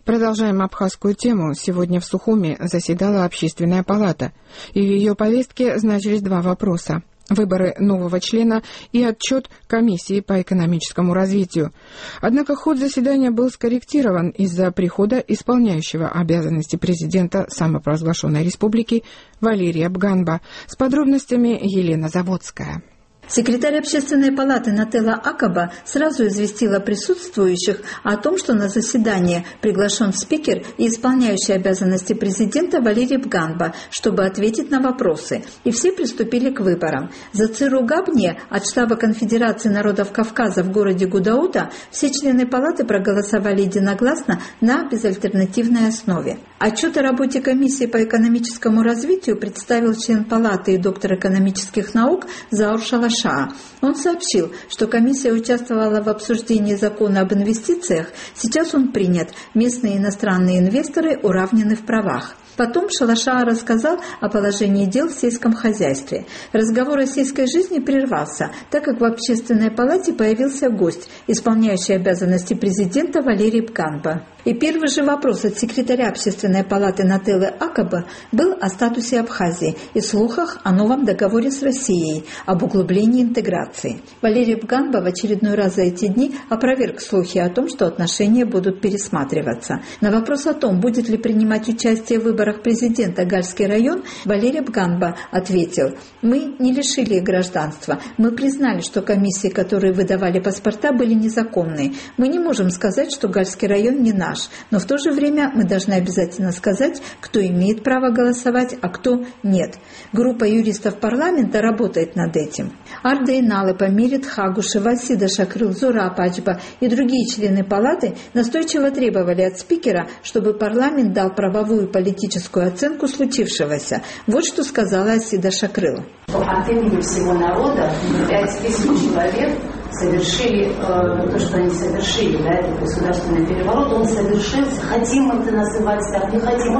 Продолжаем абхазскую тему. Сегодня в Сухуми заседала Общественная палата, и в ее повестке значились два вопроса: выборы нового члена и отчет комиссии по экономическому развитию. Однако ход заседания был скорректирован из-за прихода исполняющего обязанности президента самопровозглашенной республики Валерия Бганба. С подробностями Елена Заводская. Секретарь Общественной палаты Нателла Акаба сразу известила присутствующих о том, что на заседание приглашен спикер и исполняющий обязанности президента Валерий Бганба, чтобы ответить на вопросы. И все приступили к выборам. За ЦРУ Габне от штаба Конфедерации народов Кавказа в городе Гудаута все члены палаты проголосовали единогласно на безальтернативной основе. Отчет о работе комиссии по экономическому развитию представил член палаты и доктор экономических наук Заур Шалаш. Он сообщил, что комиссия участвовала в обсуждении закона об инвестициях. Сейчас он принят. Местные и иностранные инвесторы уравнены в правах. Потом Шалаша рассказал о положении дел в сельском хозяйстве. Разговор о сельской жизни прервался, так как в Общественной палате появился гость, исполняющий обязанности президента Валерий Бганба. И первый же вопрос от секретаря Общественной палаты Нателлы Акаба был о статусе Абхазии и слухах о новом договоре с Россией об углублении интеграции. Валерий Бганба в очередной раз за эти дни опроверг слухи о том, что отношения будут пересматриваться. На вопрос о том, будет ли принимать участие в выборах президента Гальский район, Валерий Бганба ответил: «Мы не лишили их гражданства. Мы признали, что комиссии, которые выдавали паспорта, были незаконные. Мы не можем сказать, что Гальский район не наш. Но в то же время мы должны обязательно сказать, кто имеет право голосовать, а кто нет. Группа юристов парламента работает над этим». Ардей Налыпа, Мирит Хагушева, Сида Шакрыл, Зура Пачба и другие члены палаты настойчиво требовали от спикера, чтобы парламент дал правовую и политическую оценку случившегося. Вот что сказала Асида Шакрыл. От имени всего народа 5000 человек совершили то, что они совершили, да, этот государственный переворот, он совершился, хотим мы это называть так, не хотим.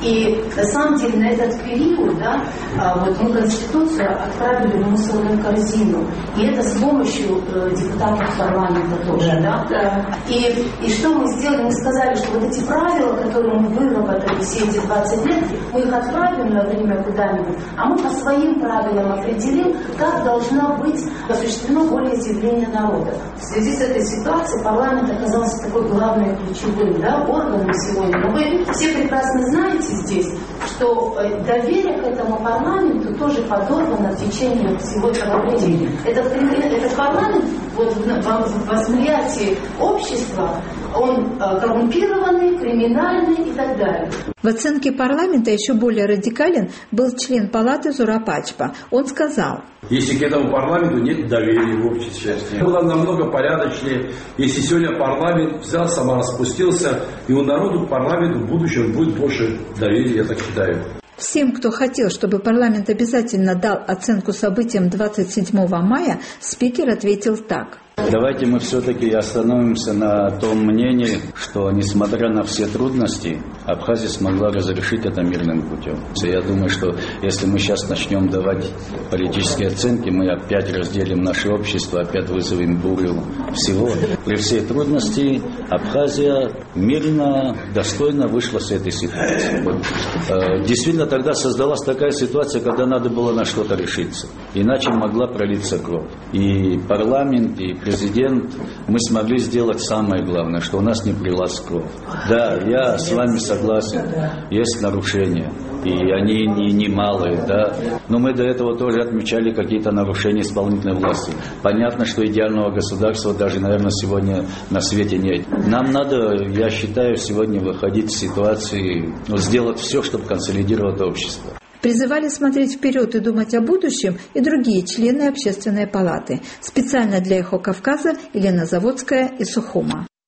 И на самом деле на этот период, да, вот мы Конституцию отправили в мусорную корзину, и это с помощью депутатов парламента тоже, да. И что мы сделали? Мы сказали, что вот эти правила, которые мы выработали все эти 20 лет, мы их отправим на время куда-нибудь, а мы по своим правилам определим, как должна быть осуществлено волеизъявление народа. В связи с этой ситуацией парламент оказался такой главным ключевым, да, органом сегодня. Но вы все прекрасно знаете здесь, что доверие к этому парламенту тоже подорвано в течение всего этого времени. Этот парламент вот, в восприятии общества, он коррумпированный, криминальный и так далее. В оценке парламента еще более радикален был член палаты Зура Пачба. Он сказал: если к этому парламенту нет доверия в обществе, было намного порядочнее, если сегодня парламент взял, самораспустился, и у народу к парламенту в будущем будет больше доверия, я так считаю. Всем, кто хотел, чтобы парламент обязательно дал оценку событиям 27 мая, спикер ответил так. Давайте мы все-таки остановимся на том мнении, что, несмотря на все трудности, Абхазия смогла разрешить это мирным путем. Я думаю, что если мы сейчас начнем давать политические оценки, мы опять разделим наше общество, опять вызовем бурю всего. При всей трудности Абхазия мирно, достойно вышла с этой ситуации. Действительно, тогда создалась такая ситуация, когда надо было на что-то решиться. Иначе могла пролиться кровь. И парламент, и президент, мы смогли сделать самое главное, что у нас не пролилась кровь. Да, я с вами согласен, есть нарушения, и они немалые, да, но мы до этого тоже отмечали какие-то нарушения исполнительной власти. Понятно, что идеального государства даже, наверное, сегодня на свете нет. Нам надо, я считаю, сегодня выходить из ситуации, сделать все, чтобы консолидировать общество. Призывали смотреть вперед и думать о будущем и другие члены Общественной палаты. Специально для «Эхо Кавказа» Елена Заводская из Сухума.